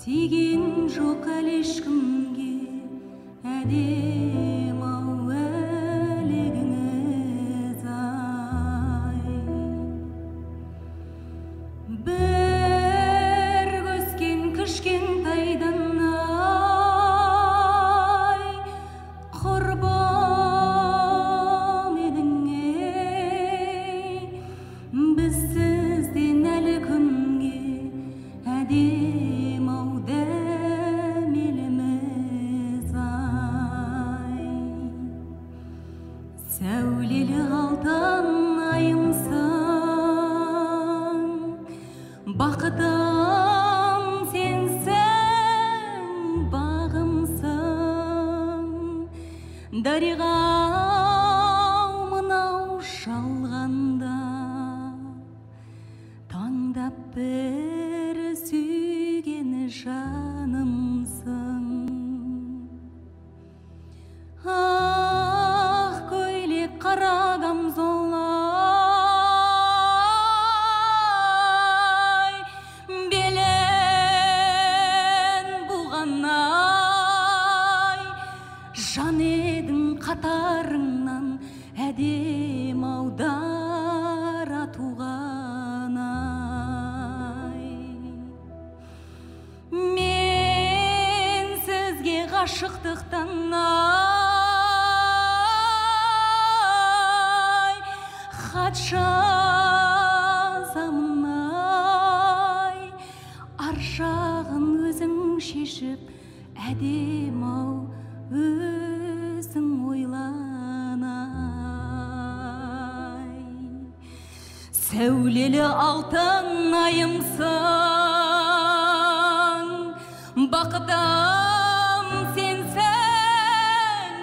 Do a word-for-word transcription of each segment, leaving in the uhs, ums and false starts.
тиген жоқ әлі ешкімге әдем ау әлегіңіз ай. Бір көскен кішкентайдан ай құрбым едің ей, біз сізден әлі күнге әдем ау дәмеліміз ай. Сәулелі алтын айымсың, бақытым сенсің, бағымсың. Дариғау мынау шалғанда таңдап бір сүйген жанымсың. Ақ көйлек қара камзол ай, белін буған ай, жан едің қатарыңнан әдем аудара туған ай. Мен сізге ғашықтықтан ай, хат жазамын ай, ар жағын өзің шешіп әдем ау өзің ойлан ай. Сәулелі алтын айымсың, бақытым сенсің,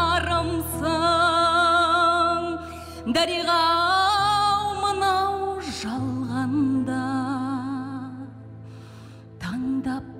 барымсың. Дариғау мынау жалғанда таңдап